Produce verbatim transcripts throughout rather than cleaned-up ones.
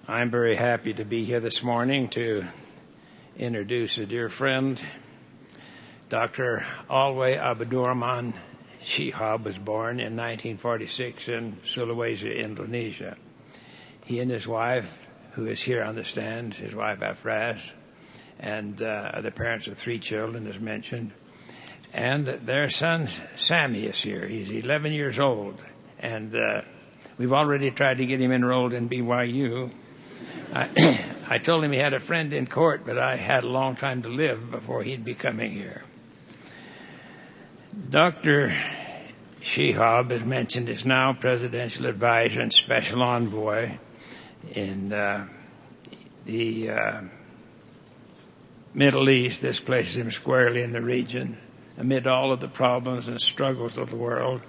I'm very happy to be here this morning to introduce a dear friend. Doctor Alway Abdurrahman Shihab was born in nineteen forty-six in Sulawesi, Indonesia. He and his wife, who is here on the stand, his wife Afras, and uh, the parents of three children, as mentioned. And their son Sammy is here. He's eleven years old, and uh, we've already tried to get him enrolled in B Y U. I, I told him he had a friend in court, but I had a long time to live before he'd be coming here. Doctor Shihab, as mentioned, is now presidential advisor and special envoy in uh, the uh, Middle East. This places him squarely in the region amid all of the problems and struggles of the world.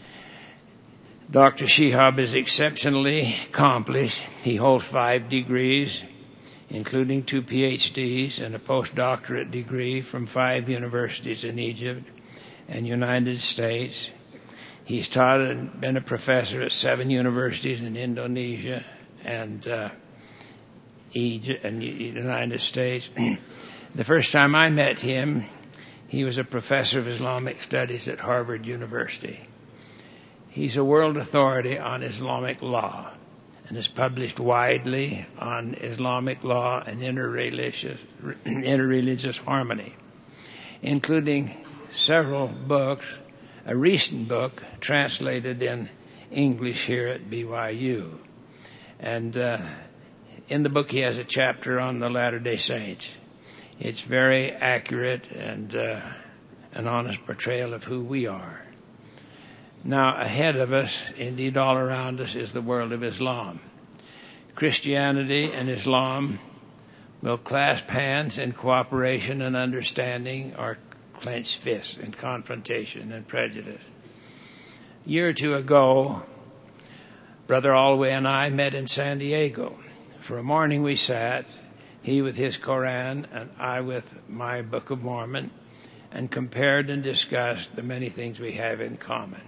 Doctor Shihab is exceptionally accomplished. He holds five degrees, including two P H Ds and a postdoctorate degree from five universities in Egypt and United States. He's taught and been a professor at seven universities in Indonesia and uh, Egypt and the United States. The first time I met him, he was a professor of Islamic studies at Harvard University. He's a world authority on Islamic law and has published widely on Islamic law and interreligious, interreligious harmony, including several books, a recent book translated in English here at B Y U. And uh, in the book he has a chapter on the Latter-day Saints. It's very accurate and uh, an honest portrayal of who we are. Now, ahead of us, indeed all around us, is the world of Islam. Christianity and Islam will clasp hands in cooperation and understanding, or clench fists in confrontation and prejudice. A year or two ago, Brother Alway and I met in San Diego. For a morning we sat, he with his Koran and I with my Book of Mormon, and compared and discussed the many things we have in common.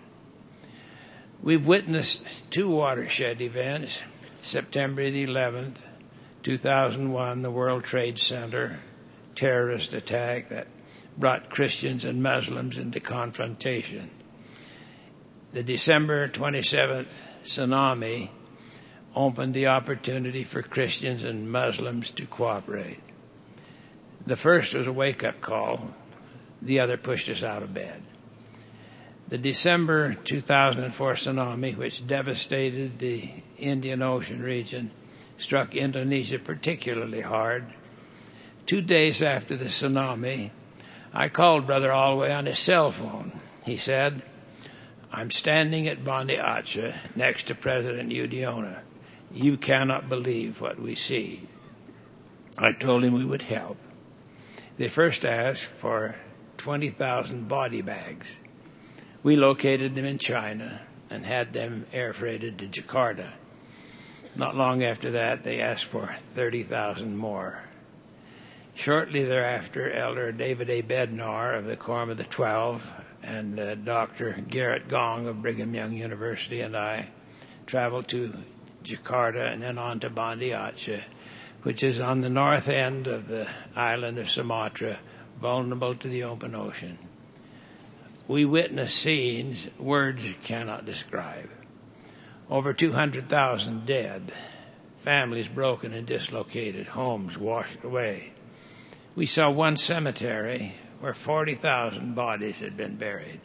We've witnessed two watershed events, September the eleventh, two thousand one, the World Trade Center terrorist attack that brought Christians and Muslims into confrontation. The December twenty-seventh tsunami opened the opportunity for Christians and Muslims to cooperate. The first was a wake-up call. The other pushed us out of bed. The December two thousand four tsunami, which devastated the Indian Ocean region, struck Indonesia particularly hard. Two days after the tsunami, I called Brother Alway on his cell phone. He said, "I'm standing at Banda Aceh next to President Yudhoyono. You cannot believe what we see." I told him we would help. They first asked for twenty thousand body bags. We located them in China and had them air freighted to Jakarta. Not long after that, they asked for thirty thousand more. Shortly thereafter, Elder David A. Bednar of the Quorum of the Twelve and uh, Doctor Garrett Gong of Brigham Young University and I traveled to Jakarta and then on to Banda Aceh, which is on the north end of the island of Sumatra, vulnerable to the open ocean. We witnessed scenes words cannot describe. Over two hundred thousand dead, families broken and dislocated, homes washed away. We saw one cemetery where forty thousand bodies had been buried.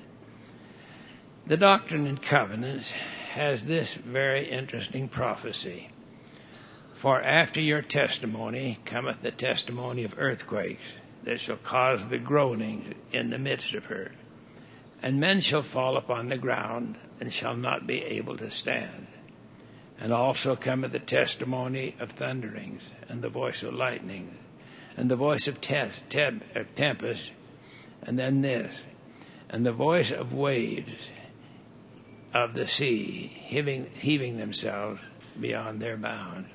The Doctrine and Covenants has this very interesting prophecy. For after your testimony cometh the testimony of earthquakes that shall cause the groaning in the midst of her. And men shall fall upon the ground and shall not be able to stand. And also cometh the testimony of thunderings and the voice of lightning and the voice of te- te- tempest, and then this, and the voice of waves of the sea heaving, heaving themselves beyond their bounds.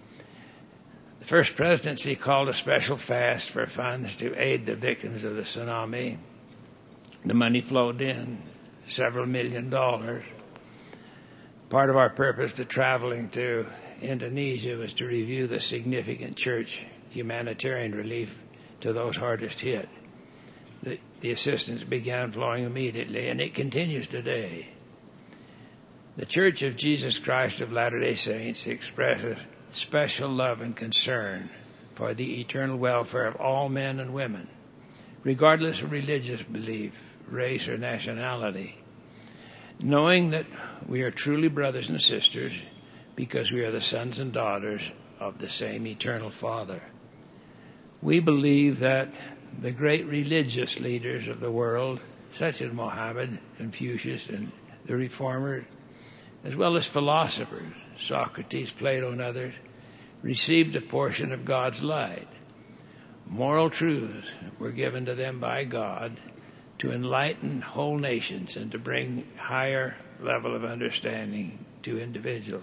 The first presidency called a special fast for funds to aid the victims of the tsunami. The money flowed in, several million dollars. Part of our purpose to traveling to Indonesia was to review the significant church humanitarian relief to those hardest hit. The, the assistance began flowing immediately, and it continues today. The Church of Jesus Christ of Latter-day Saints expresses special love and concern for the eternal welfare of all men and women, regardless of religious belief, race, or nationality, knowing that we are truly brothers and sisters because we are the sons and daughters of the same eternal Father. We believe that the great religious leaders of the world, such as Mohammed, Confucius, and the Reformers, as well as philosophers, Socrates, Plato, and others, received a portion of God's light. Moral truths were given to them by God to enlighten whole nations and to bring higher level of understanding to individuals.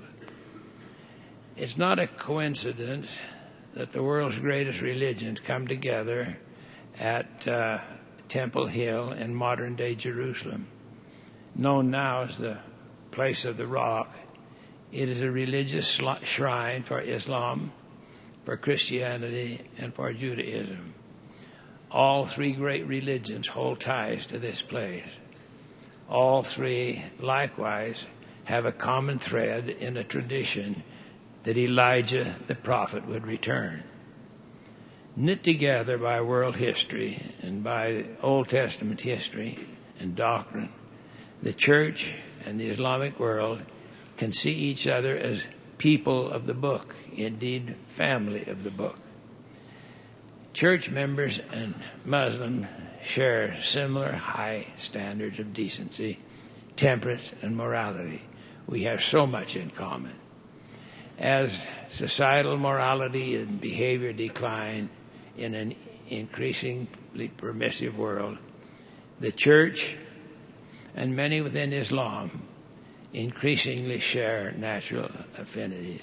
It's not a coincidence that the world's greatest religions come together at uh, Temple Hill in modern-day Jerusalem, known now as the Place of the Rock. It is a religious shrine for Islam, for Christianity, and for Judaism. All three great religions hold ties to this place. All three, likewise, have a common thread in a tradition that Elijah the prophet would return. Knit together by world history and by Old Testament history and doctrine, the church and the Islamic world can see each other as people of the book, indeed family of the book. Church members and Muslims share similar high standards of decency, temperance, and morality. We have so much in common. As societal morality and behavior decline in an increasingly permissive world, the church and many within Islam increasingly share natural affinities.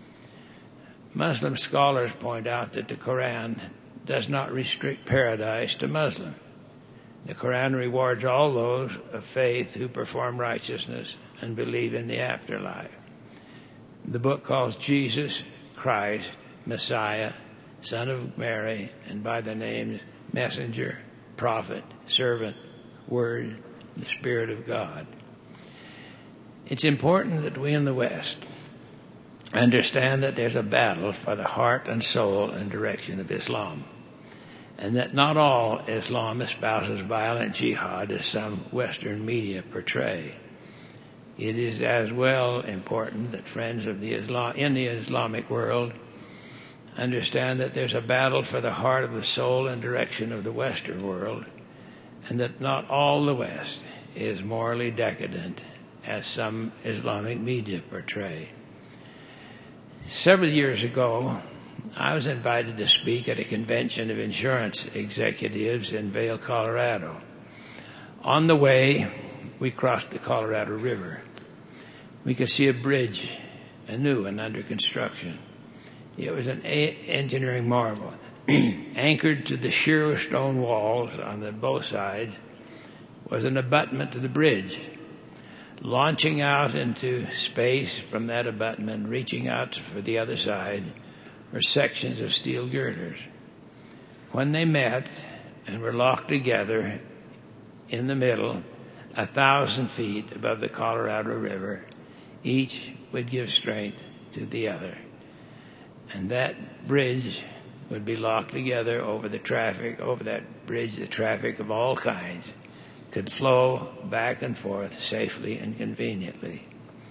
Muslim scholars point out that the Quran does not restrict paradise to Muslims. The Quran rewards all those of faith who perform righteousness and believe in the afterlife. The book calls Jesus Christ, Messiah, Son of Mary, and by the names Messenger, Prophet, Servant, Word, the Spirit of God. It's important that we in the West understand that there's a battle for the heart and soul and direction of Islam, and that not all Islam espouses violent jihad as some Western media portray. It is as well important that friends of the Islam in the Islamic world understand that there's a battle for the heart of the soul and direction of the Western world, and that not all the West is morally decadent as some Islamic media portray. Several years ago, I was invited to speak at a convention of insurance executives in Vail, Colorado. On the way, we crossed the Colorado River. We could see a bridge, a new and under construction. It was an a- engineering marvel. Anchored to the sheer stone walls on the both sides was an abutment to the bridge. Launching out into space from that abutment, reaching out for the other side, were sections of steel girders. When they met and were locked together in the middle, a thousand feet above the Colorado River, each would give strength to the other. And that bridge would be locked together over the traffic, over that bridge, the traffic of all kinds could flow back and forth safely and conveniently.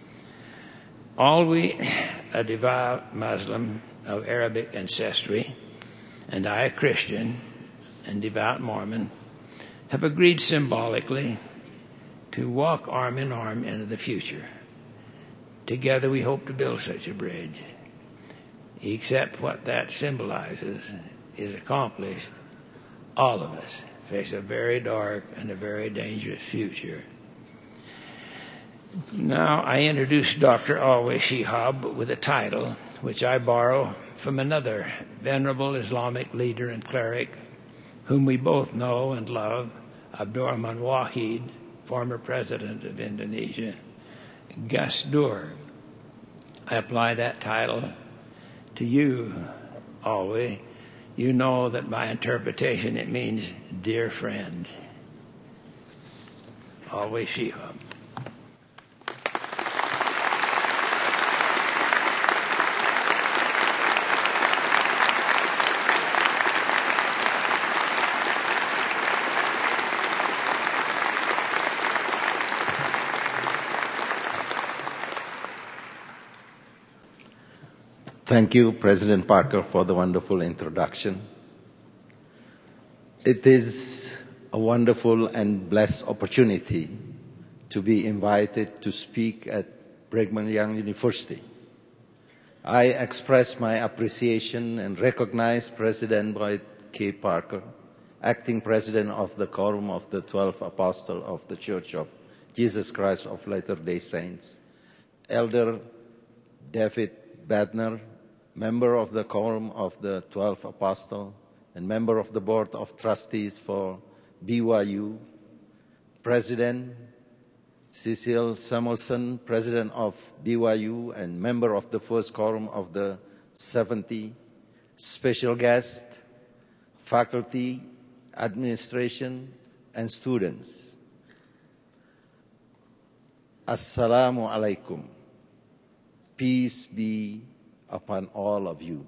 Alwi, a devout Muslim of Arabic ancestry, and I, a Christian and devout Mormon, have agreed symbolically to walk arm in arm into the future. Together we hope to build such a bridge. Except what that symbolizes is accomplished, all of us face a very dark and a very dangerous future. Now I introduce Doctor Alwi Shihab with a title which I borrow from another venerable Islamic leader and cleric whom we both know and love, Abdurrahman Wahid, former president of Indonesia. Gus Dur, I apply that title to you always. You know that by interpretation it means dear friend. Always Shiva. Thank you, President Parker, for the wonderful introduction. It is a wonderful and blessed opportunity to be invited to speak at Brigham Young University. I express my appreciation and recognize President Boyd K. Parker, acting president of the Quorum of the Twelve Apostles of the Church of Jesus Christ of Latter-day Saints, Elder David Badner, member of the Quorum of the Twelve Apostles, and member of the Board of Trustees for B Y U, President Cecil Samuelson, President of B Y U and member of the First Quorum of the seventy, special guests, faculty, administration, and students. Assalamu alaikum. Peace be upon all of you.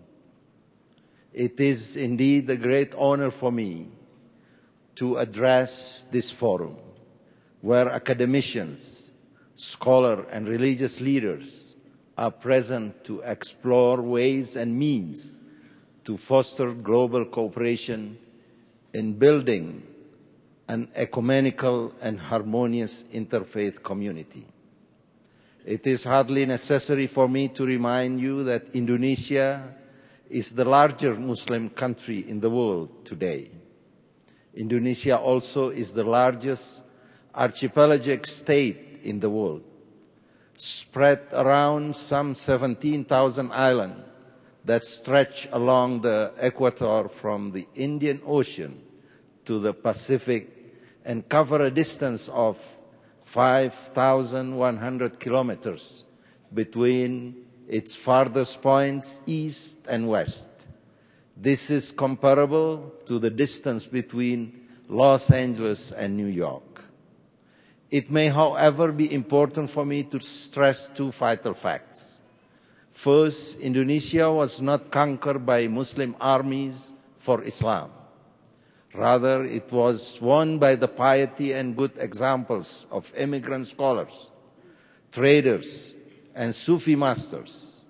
It is indeed a great honor for me to address this forum where academicians, scholars, and religious leaders are present to explore ways and means to foster global cooperation in building an ecumenical and harmonious interfaith community. It is hardly necessary for me to remind you that Indonesia is the largest Muslim country in the world today. Indonesia also is the largest archipelagic state in the world, spread around some seventeen thousand islands that stretch along the equator from the Indian Ocean to the Pacific and cover a distance of five thousand one hundred kilometers between its farthest points east and west. This is comparable to the distance between Los Angeles and New York. It may, however, be important for me to stress two vital facts. First, Indonesia was not conquered by Muslim armies for Islam. Rather, it was won by the piety and good examples of immigrant scholars, traders, and Sufi masters.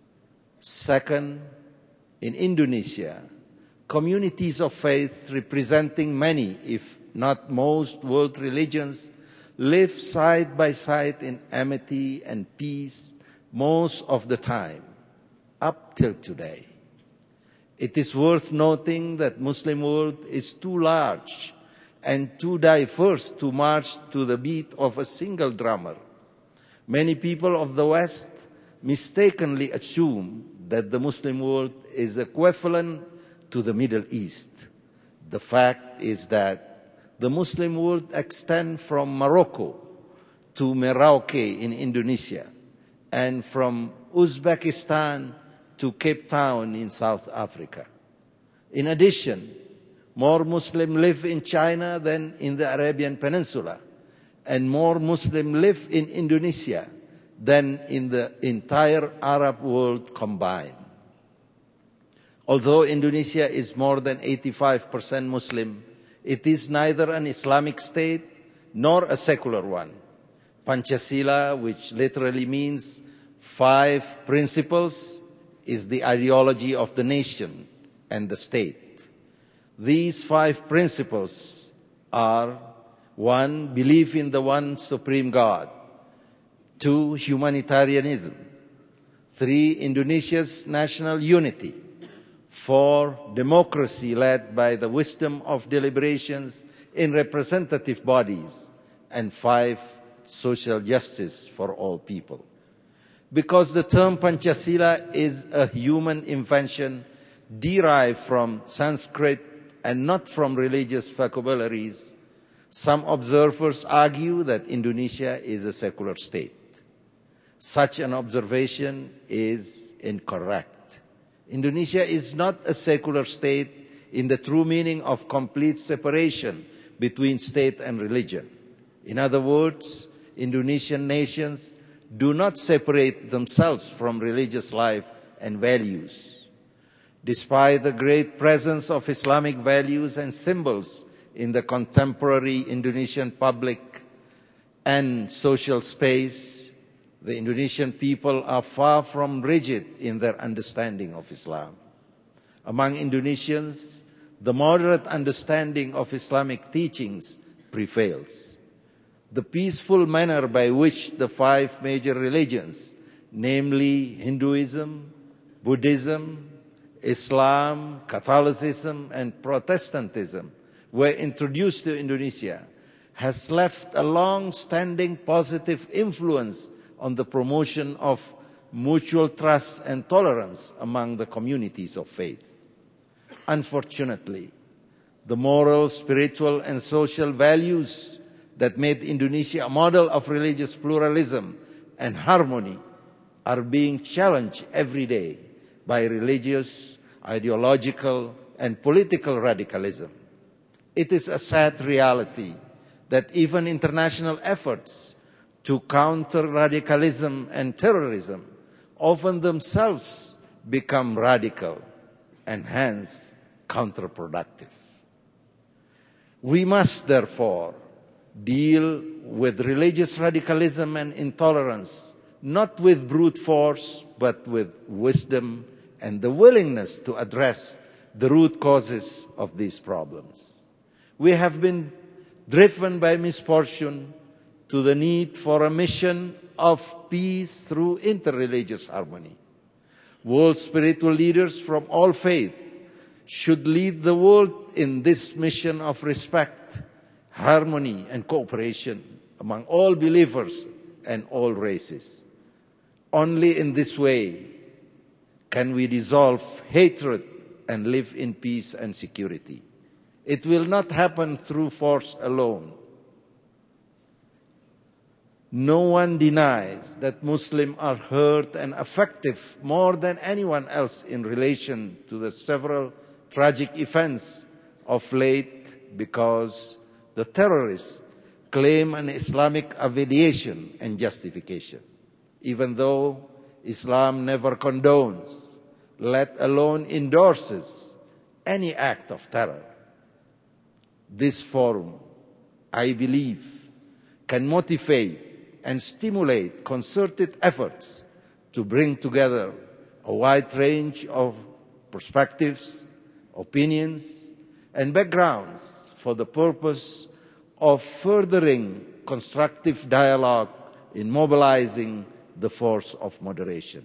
Second, in Indonesia, communities of faith representing many, if not most, world religions live side by side in amity and peace most of the time, up till today. It is worth noting that Muslim world is too large and too diverse to march to the beat of a single drummer. Many people of the West mistakenly assume that the Muslim world is equivalent to the Middle East. The fact is that the Muslim world extends from Morocco to Merauke in Indonesia and from Uzbekistan to Cape Town in South Africa. In addition, more Muslims live in China than in the Arabian Peninsula, and more Muslims live in Indonesia than in the entire Arab world combined. Although Indonesia is more than eighty-five percent Muslim, it is neither an Islamic state nor a secular one. Pancasila, which literally means five principles, is the ideology of the nation and the state. These five principles are: one, belief in the one supreme God; two, humanitarianism; three, Indonesia's national unity; four, democracy led by the wisdom of deliberations in representative bodies; and five, social justice for all people. Because the term Pancasila is a human invention derived from Sanskrit and not from religious vocabularies, some observers argue that Indonesia is a secular state. Such an observation is incorrect. Indonesia is not a secular state in the true meaning of complete separation between state and religion. In other words, Indonesian nations do not separate themselves from religious life and values. Despite the great presence of Islamic values and symbols in the contemporary Indonesian public and social space, the Indonesian people are far from rigid in their understanding of Islam. Among Indonesians, the moderate understanding of Islamic teachings prevails. The peaceful manner by which the five major religions, namely Hinduism, Buddhism, Islam, Catholicism, and Protestantism, were introduced to Indonesia, has left a long-standing positive influence on the promotion of mutual trust and tolerance among the communities of faith. Unfortunately, the moral, spiritual, and social values that made Indonesia a model of religious pluralism and harmony are being challenged every day by religious, ideological, and political radicalism. It is a sad reality that even international efforts to counter radicalism and terrorism often themselves become radical and hence counterproductive. We must therefore deal with religious radicalism and intolerance not with brute force but with wisdom and the willingness to address the root causes of these problems. We have been driven by misfortune to the need for a mission of peace through interreligious harmony. World spiritual leaders from all faiths should lead the world in this mission of respect, harmony, and cooperation among all believers and all races. Only in this way can we dissolve hatred and live in peace and security. It will not happen through force alone. No one denies that Muslims are hurt and affected more than anyone else in relation to the several tragic events of late because the terrorists claim an Islamic affiliation and justification, even though Islam never condones, let alone endorses, any act of terror. This forum, I believe, can motivate and stimulate concerted efforts to bring together a wide range of perspectives, opinions, and backgrounds for the purpose of furthering constructive dialogue in mobilizing the force of moderation.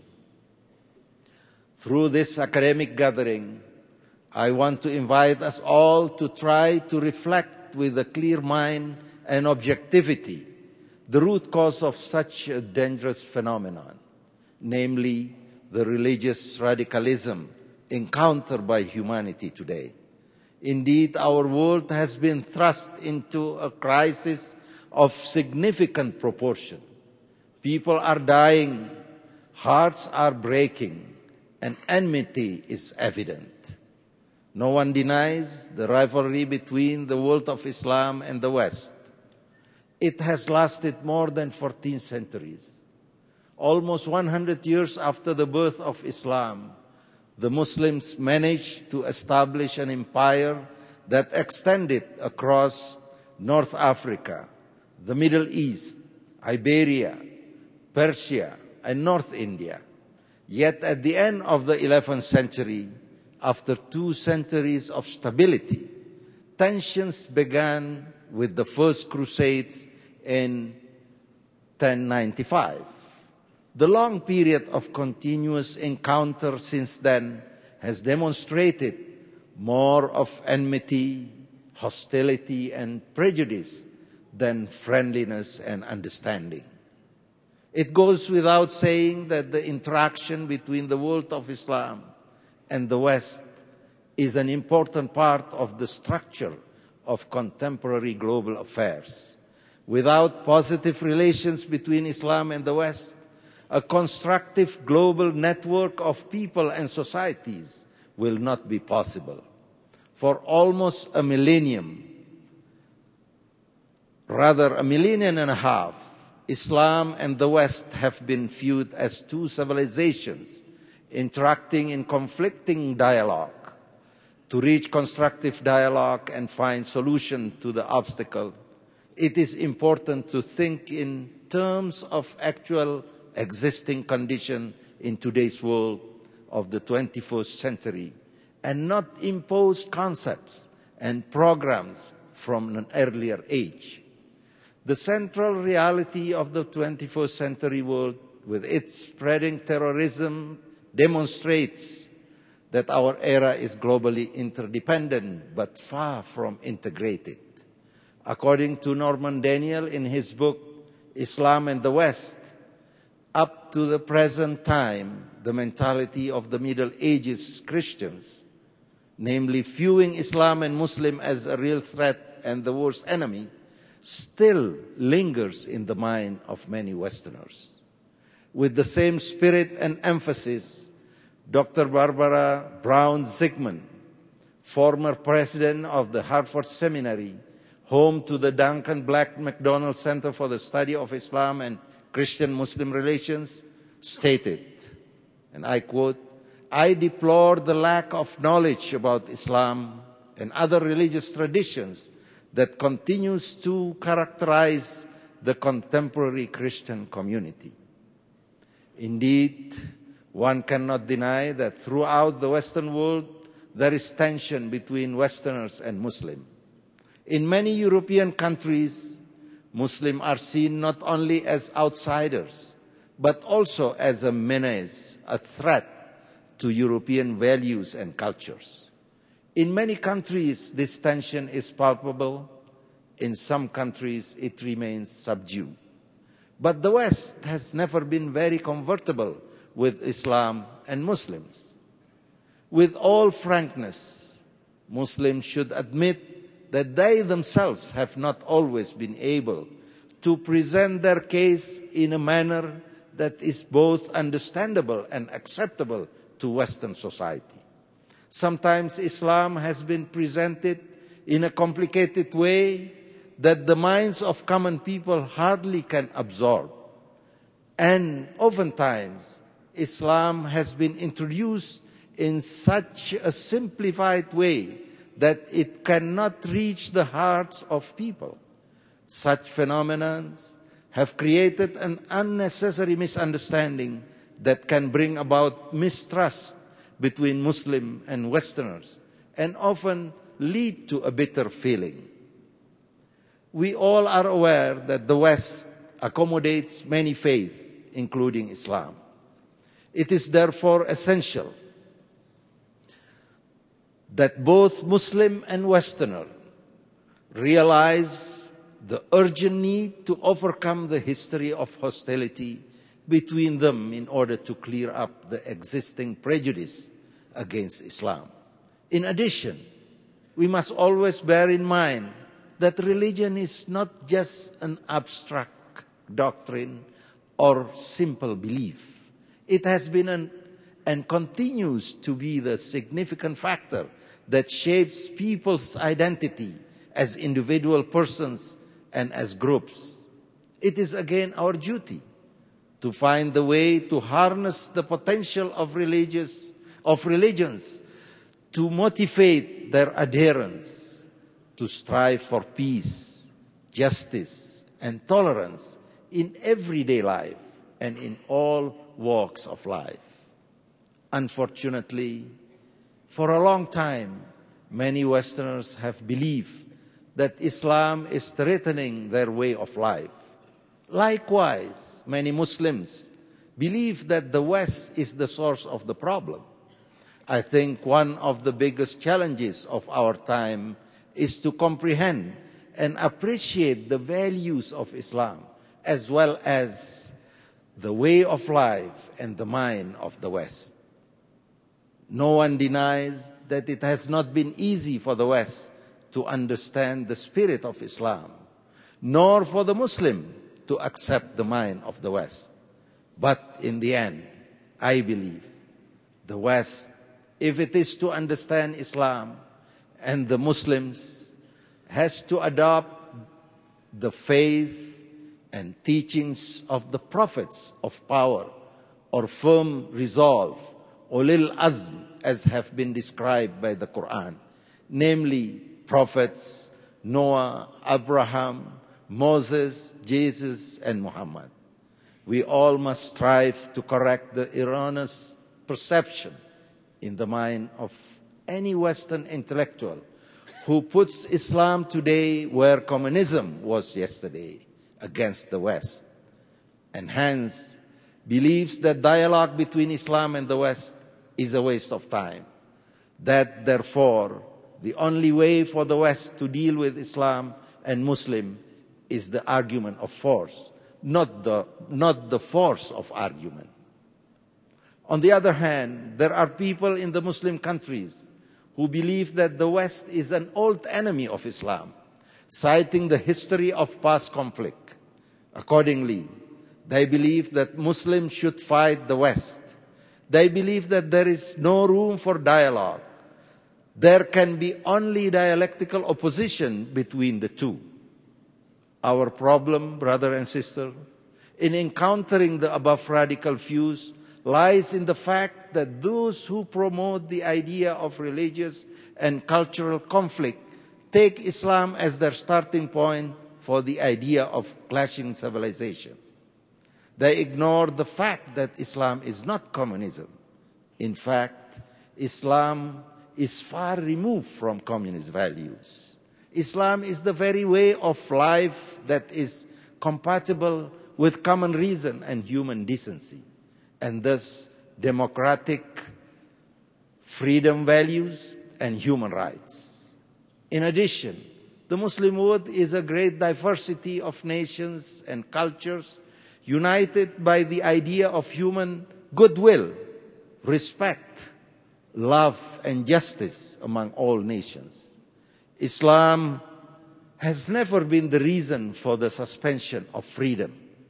Through this academic gathering, I want to invite us all to try to reflect with a clear mind and objectivity the root cause of such a dangerous phenomenon, namely the religious radicalism encountered by humanity today. Indeed, our world has been thrust into a crisis of significant proportion. People are dying, hearts are breaking, and enmity is evident. No one denies the rivalry between the world of Islam and the West. It has lasted more than fourteen centuries. Almost one hundred years after the birth of Islam, the Muslims managed to establish an empire that extended across North Africa, the Middle East, Iberia, Persia, and North India. Yet at the end of the eleventh century, after two centuries of stability, tensions began with the First Crusades in ten ninety-five. The long period of continuous encounter since then has demonstrated more of enmity, hostility, and prejudice than friendliness and understanding. It goes without saying that the interaction between the world of Islam and the West is an important part of the structure of contemporary global affairs. Without positive relations between Islam and the West, a constructive global network of people and societies will not be possible. For almost a millennium, rather a millennium and a half, Islam and the West have been viewed as two civilizations interacting in conflicting dialogue. To reach constructive dialogue and find solution to the obstacle, it is important to think in terms of actual existing condition in today's world of the twenty-first century and not impose concepts and programs from an earlier age. The central reality of the twenty-first century world, with its spreading terrorism, demonstrates that our era is globally interdependent but far from integrated. According to Norman Daniel in his book, Islam and the West, up to the present time, the mentality of the Middle Ages Christians, namely viewing Islam and Muslim as a real threat and the worst enemy, still lingers in the mind of many Westerners. With the same spirit and emphasis, Doctor Barbara Brown Zygmunt, former president of the Harvard Seminary, home to the Duncan Black McDonald Center for the Study of Islam and Christian-Muslim Relations, stated, and I quote, "I deplore the lack of knowledge about Islam and other religious traditions that continues to characterize the contemporary Christian community." Indeed, one cannot deny that throughout the Western world, there is tension between Westerners and Muslims. In many European countries, Muslims are seen not only as outsiders, but also as a menace, a threat to European values and cultures. In many countries, this tension is palpable. In some countries, it remains subdued. But the West has never been very comfortable with Islam and Muslims. With all frankness, Muslims should admit that they themselves have not always been able to present their case in a manner that is both understandable and acceptable to Western society. Sometimes Islam has been presented in a complicated way that the minds of common people hardly can absorb. And oftentimes, Islam has been introduced in such a simplified way that it cannot reach the hearts of people. Such phenomena have created an unnecessary misunderstanding that can bring about mistrust between Muslim and Westerners and often lead to a bitter feeling. We all are aware that the West accommodates many faiths, including Islam. It is therefore essential that both Muslim and Westerner realize the urgent need to overcome the history of hostility between them in order to clear up the existing prejudice against Islam. In addition, we must always bear in mind that religion is not just an abstract doctrine or simple belief. It has been an, and continues to be the significant factor that shapes people's identity as individual persons and as groups. It is again our duty to find the way to harness the potential of religious of religions to motivate their adherents to strive for peace, justice, and tolerance in everyday life and in all walks of life. Unfortunately, for a long time, many Westerners have believed that Islam is threatening their way of life. Likewise, many Muslims believe that the West is the source of the problem. I think one of the biggest challenges of our time is to comprehend and appreciate the values of Islam as well as the way of life and the mind of the West. No one denies that it has not been easy for the West to understand the spirit of Islam, nor for the Muslim to accept the mind of the West. But in the end, I believe the West, if it is to understand Islam and the Muslims, has to adopt the faith and teachings of the prophets of power or firm resolve, ulil azm, as have been described by the Quran, namely prophets Noah, Abraham, Moses, Jesus, and Muhammad. We all must strive to correct the erroneous perception in the mind of any Western intellectual who puts Islam today where communism was yesterday, against the West, and hence believes that dialogue between Islam and the West is a waste of time. That, therefore, the only way for the West to deal with Islam and Muslim is the argument of force, not the, not the force of argument. On the other hand, there are people in the Muslim countries who believe that the West is an old enemy of Islam, citing the history of past conflict. Accordingly, they believe that Muslims should fight the West. They believe that there is no room for dialogue. There can be only dialectical opposition between the two. Our problem, brother and sister, in encountering the above radical views lies in the fact that those who promote the idea of religious and cultural conflict take Islam as their starting point for the idea of clashing civilization. They ignore the fact that Islam is not communism. In fact, Islam is far removed from communist values. Islam is the very way of life that is compatible with common reason and human decency, and thus democratic freedom values and human rights. In addition, the Muslim world is a great diversity of nations and cultures united by the idea of human goodwill, respect, love, and justice among all nations. Islam has never been the reason for the suspension of freedom.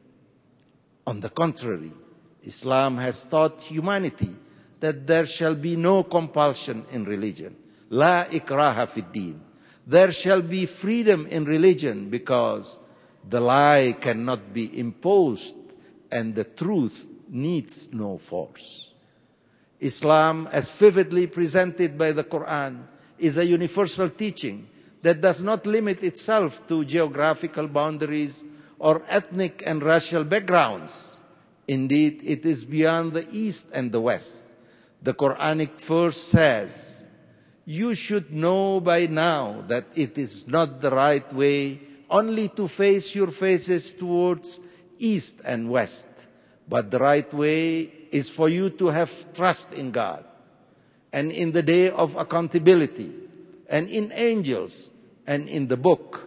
On the contrary, Islam has taught humanity that there shall be no compulsion in religion. La ikraha fid din. There shall be freedom in religion because the lie cannot be imposed and the truth needs no force. Islam, as vividly presented by the Quran, is a universal teaching that does not limit itself to geographical boundaries or ethnic and racial backgrounds. Indeed, it is beyond the East and the West. The Quranic verse says, "You should know by now that it is not the right way only to face your faces towards East and West, but the right way is for you to have trust in God and in the day of accountability and in angels and in the book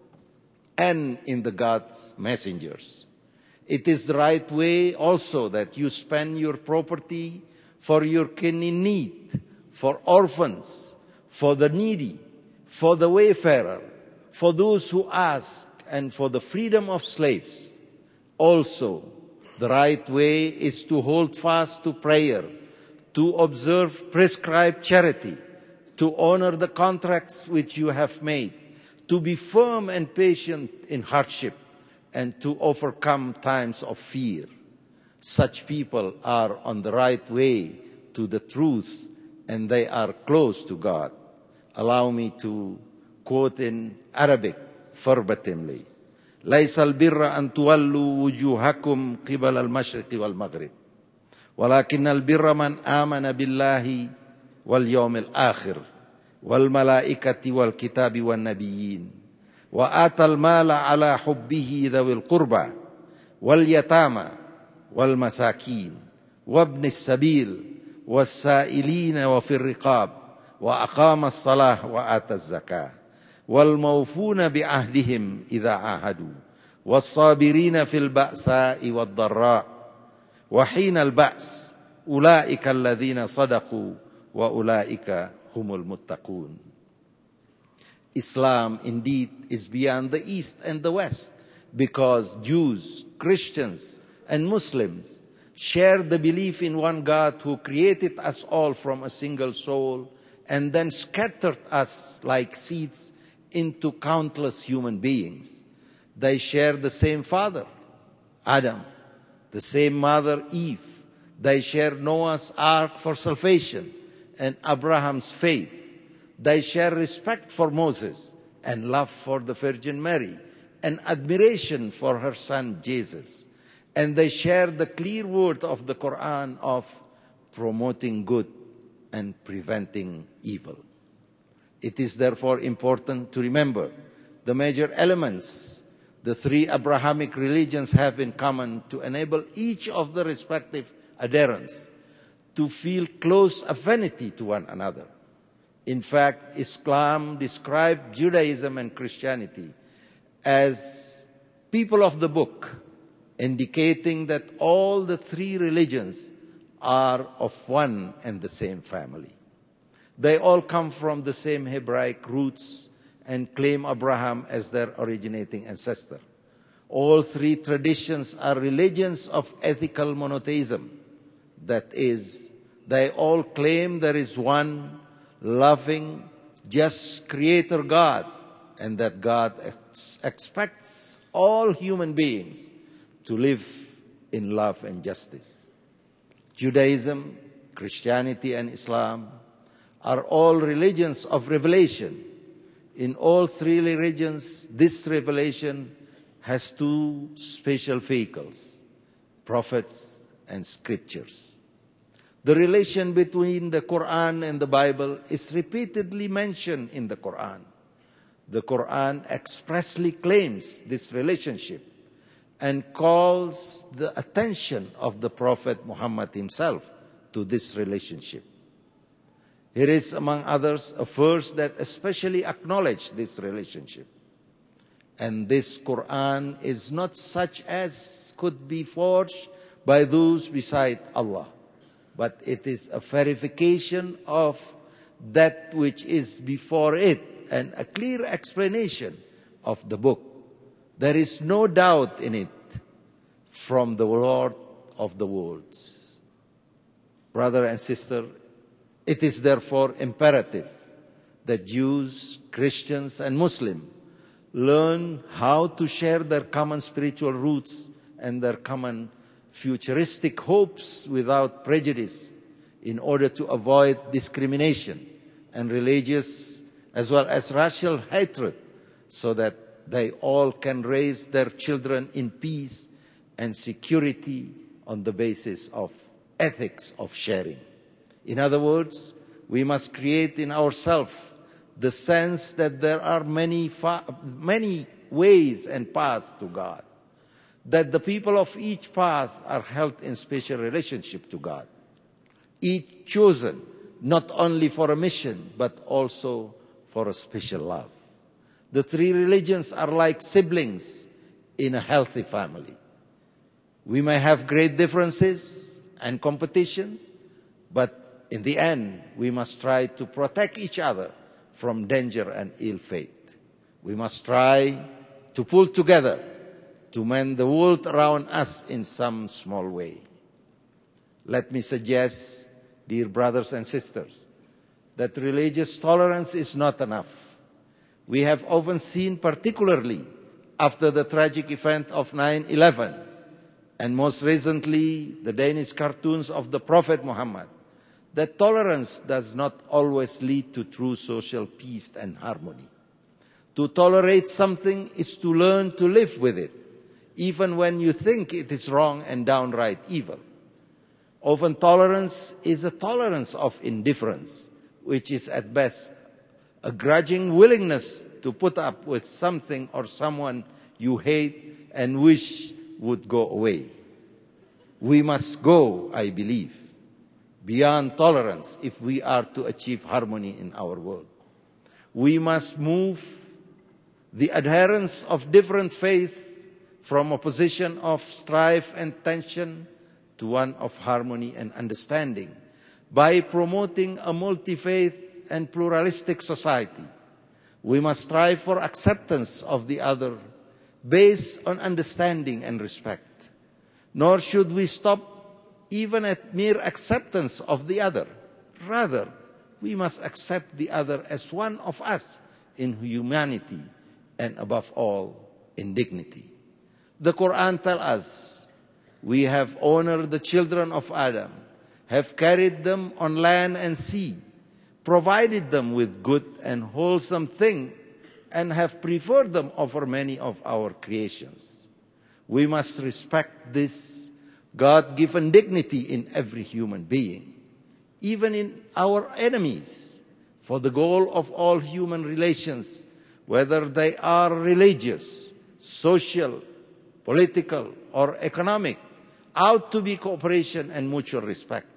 and in the God's messengers. It is the right way also that you spend your property for your kin in need, for orphans, for the needy, for the wayfarer, for those who ask, and for the freedom of slaves. Also, the right way is to hold fast to prayer, to observe prescribed charity, to honor the contracts which you have made, to be firm and patient in hardship, and to overcome times of fear. Such people are on the right way to the truth, and they are close to God." Allow me to quote in Arabic verbatimly. ليس البر أن تولوا وجوهكم قبل المشرق والمغرب ولكن البر من آمن بالله واليوم الآخر والملائكة والكتاب والنبيين وآتى المال على حبه ذوي القربى واليتامى والمساكين وابن السبيل والسائلين وفي الرقاب وأقام الصلاة وآتى الزكاة والموفون بعهدهم إذا عاهدوا والصابرين في البأساء والضراء وحين البأس أولئك الذين صدقوا وأولئك هم المتقون. Islam indeed is beyond the East and the West because Jews, Christians, and Muslims share the belief in one God who created us all from a single soul and then scattered us like seeds into countless human beings. They share the same father, Adam, the same mother, Eve. They share Noah's ark for salvation and Abraham's faith. They share respect for Moses and love for the Virgin Mary and admiration for her son Jesus. And they share the clear word of the Quran of promoting good and preventing evil. It is therefore important to remember the major elements the three Abrahamic religions have in common to enable each of the respective adherents to feel close affinity to one another. In fact, Islam described Judaism and Christianity as people of the book, indicating that all the three religions are of one and the same family. They all come from the same Hebraic roots and claim Abraham as their originating ancestor. All three traditions are religions of ethical monotheism. That is, they all claim there is one loving, just Creator God, and that God ex- expects all human beings to live in love and justice. Judaism, Christianity, and Islam are all religions of revelation. In all three religions, this revelation has two special vehicles, prophets and scriptures. The relation between the Quran and the Bible is repeatedly mentioned in the Quran. The Quran expressly claims this relationship and calls the attention of the Prophet Muhammad himself to this relationship. Here is, among others, a verse that especially acknowledges this relationship. And this Quran is not such as could be forged by those beside Allah, but it is a verification of that which is before it and a clear explanation of the book. There is no doubt in it from the Lord of the worlds. Brother and sister, it is therefore imperative that Jews, Christians, and Muslims learn how to share their common spiritual roots and their common futuristic hopes without prejudice in order to avoid discrimination and religious as well as racial hatred, so that they all can raise their children in peace and security on the basis of ethics of sharing. In other words, we must create in ourselves the sense that there are many, fa- many ways and paths to God, that the people of each path are held in special relationship to God, each chosen not only for a mission but also for a special love. The three religions are like siblings in a healthy family. We may have great differences and competitions, but in the end, we must try to protect each other from danger and ill fate. We must try to pull together to mend the world around us in some small way. Let me suggest, dear brothers and sisters, that religious tolerance is not enough. We have often seen, particularly after the tragic event of nine eleven, and most recently the Danish cartoons of the Prophet Muhammad, that tolerance does not always lead to true social peace and harmony. To tolerate something is to learn to live with it, even when you think it is wrong and downright evil. Often tolerance is a tolerance of indifference, which is at best a grudging willingness to put up with something or someone you hate and wish would go away. We must go, I believe, beyond tolerance if we are to achieve harmony in our world. We must move the adherents of different faiths from a position of strife and tension to one of harmony and understanding by promoting a multi-faith and pluralistic society. We must strive for acceptance of the other based on understanding and respect. Nor should we stop even at mere acceptance of the other. Rather, we must accept the other as one of us in humanity and above all in dignity. The Quran tells us, we have honored the children of Adam, have carried them on land and sea, provided them with good and wholesome things, and have preferred them over many of our creations. We must respect this God-given dignity in every human being, even in our enemies, for the goal of all human relations, whether they are religious, social, political, or economic, ought to be cooperation and mutual respect.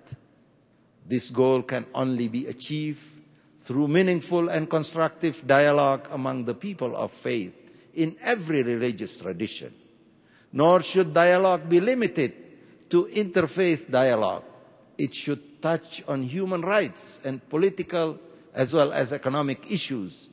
This goal can only be achieved through meaningful and constructive dialogue among the people of faith in every religious tradition. Nor should dialogue be limited to interfaith dialogue. It should touch on human rights and political as well as economic issues,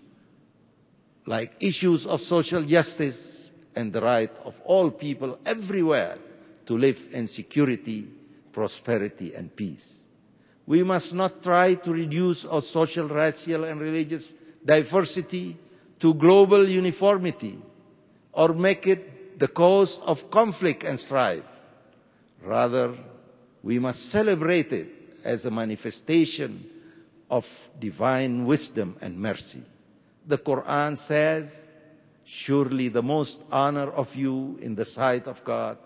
like issues of social justice and the right of all people everywhere to live in security, prosperity, and peace. We must not try to reduce our social, racial, and religious diversity to global uniformity or make it the cause of conflict and strife. Rather, we must celebrate it as a manifestation of divine wisdom and mercy. The Quran says, surely the most honor of you in the sight of God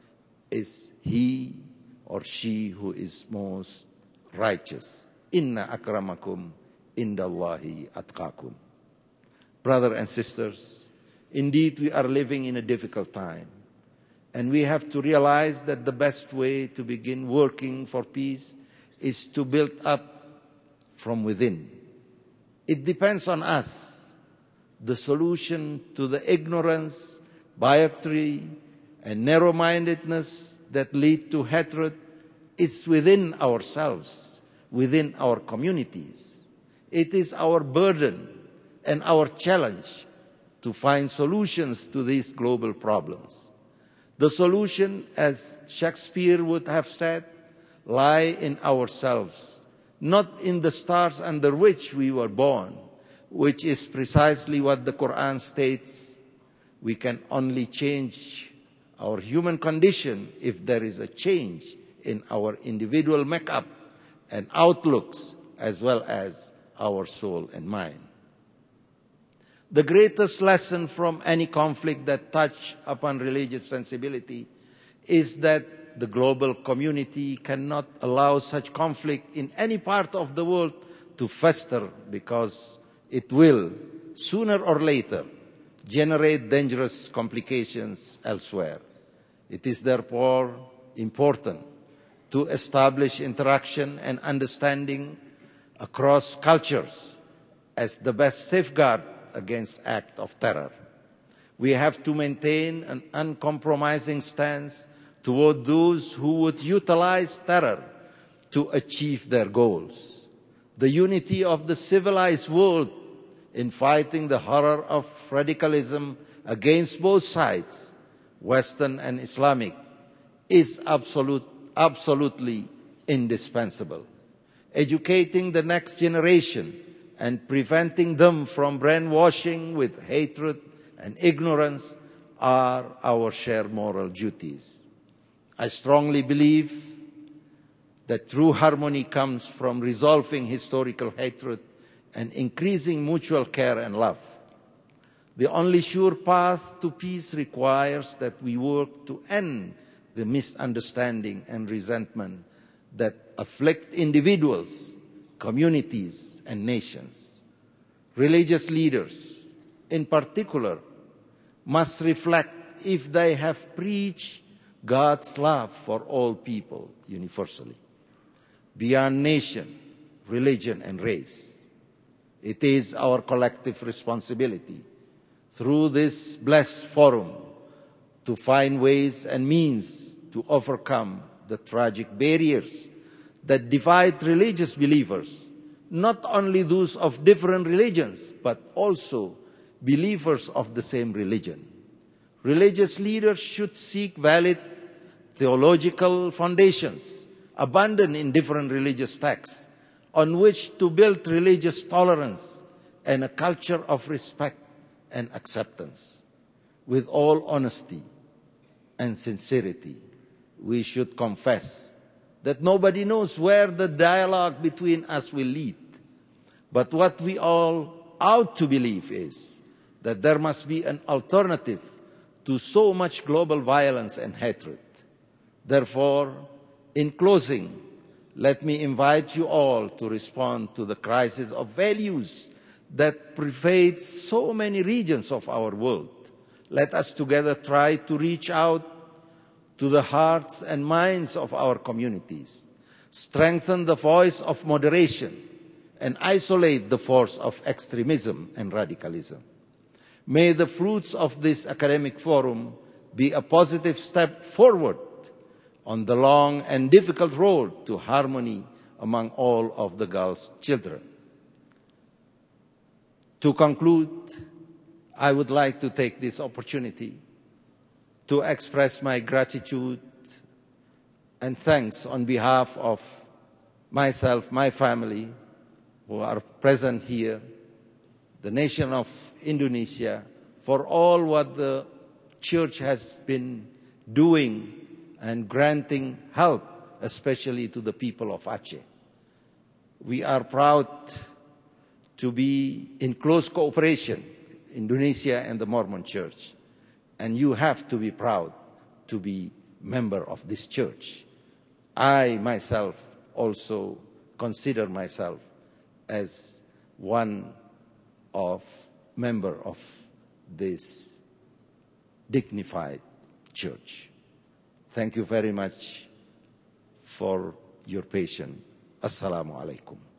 is he or she who is most righteous. Inna akramakum indallahi atqakum. Brothers and sisters, indeed we are living in a difficult time, and we have to realize that the best way to begin working for peace is to build up from within. It depends on us. The solution to the ignorance, bigotry, and narrow-mindedness that lead to hatred is within ourselves, within our communities. It is our burden and our challenge to find solutions to these global problems. The solution, as Shakespeare would have said, lie in ourselves, not in the stars under which we were born, which is precisely what the Quran states. We can only change our human condition if there is a change in our individual makeup and outlooks, as well as our soul and mind. The greatest lesson from any conflict that touch upon religious sensibility is that the global community cannot allow such conflict in any part of the world to fester, because it will, sooner or later, generate dangerous complications elsewhere. It is therefore important to establish interaction and understanding across cultures as the best safeguard against acts of terror. We have to maintain an uncompromising stance toward those who would utilize terror to achieve their goals. The unity of the civilized world in fighting the horror of radicalism against both sides, Western and Islamic, is absolute, absolutely indispensable. Educating the next generation and preventing them from brainwashing with hatred and ignorance are our shared moral duties. I strongly believe that true harmony comes from resolving historical hatred and increasing mutual care and love. The only sure path to peace requires that we work to end the misunderstanding and resentment that afflict individuals, communities, and nations. Religious leaders, in particular, must reflect if they have preached God's love for all people universally, beyond nation, religion, and race. It is our collective responsibility, through this blessed forum, to find ways and means to overcome the tragic barriers that divide religious believers, not only those of different religions, but also believers of the same religion. Religious leaders should seek valid theological foundations abundant in different religious texts, on which to build religious tolerance and a culture of respect and acceptance. With all honesty and sincerity, we should confess that nobody knows where the dialogue between us will lead. But what we all ought to believe is that there must be an alternative to so much global violence and hatred. Therefore, in closing, let me invite you all to respond to the crisis of values that pervades so many regions of our world. Let us together try to reach out to the hearts and minds of our communities, strengthen the voice of moderation, and isolate the force of extremism and radicalism. May the fruits of this academic forum be a positive step forward on the long and difficult road to harmony among all of the Gulf's children. To conclude, I would like to take this opportunity to express my gratitude and thanks on behalf of myself, my family, who are present here, the nation of Indonesia, for all what the Church has been doing and granting help, especially to the people of Aceh. We are proud to be in close cooperation, Indonesia and the Mormon Church. And you have to be proud to be member of this church. I myself also consider myself as one of member of this dignified church. Thank you very much for your patience. Assalamu alaikum.